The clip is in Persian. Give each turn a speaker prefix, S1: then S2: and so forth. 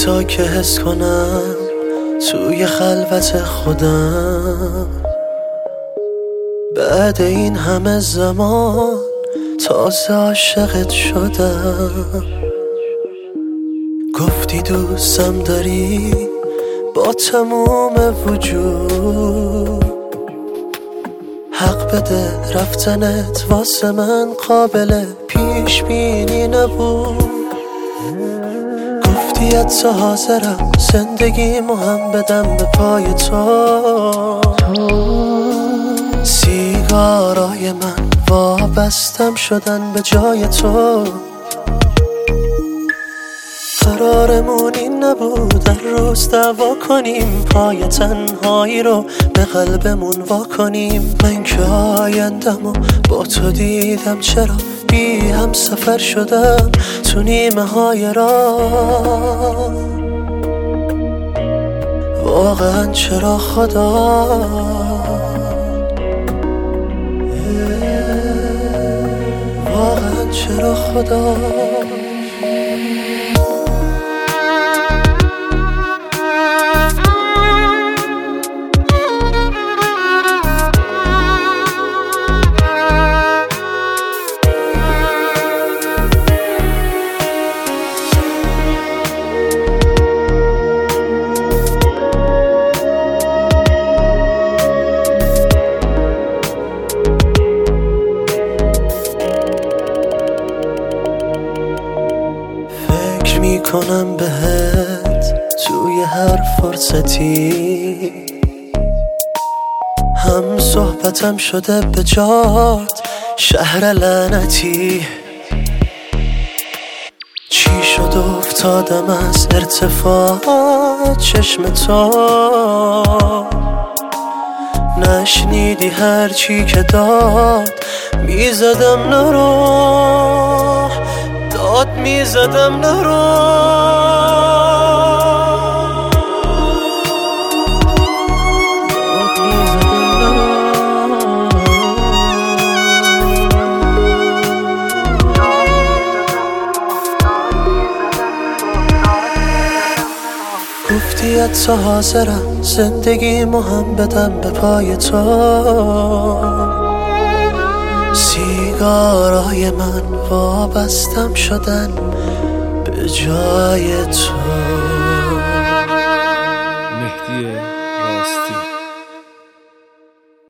S1: تا که حس کنم توی خلوت خودم بعد این همه زمان تازه عاشقت شدم. گفتی دوستم داری با تموم وجود، حق بده رفتنت واسه من قابل پیش بینی نبود. گفتی حتی حاضرم زندگیمو هم بدم به پای تو، سیگارای من وابستم شدن به جای تو. قرارمون این نبود در روز دعوا کنیم، پای تنهایی رو به قلبمون وا کنیم. من که آیندمو با تو دیدم، چرا بی هم سفر شدم تو نیمه های راه. واقعا چرا خدا، واقعا چرا خدا. میکنم بهت توی هر فرصتی، هم صحبتم شده به جات شهر لعنتی. چی شد افتادم از ارتفاع چشم تو، نشنیدی هر چی که داد میزدم نرو، داد میزدم نرو. گفتی حتی حاضرم زندگیمو هم بدم به پای تو، سیگارای من وابستم شدن به جای تو.
S2: مهدی راستی.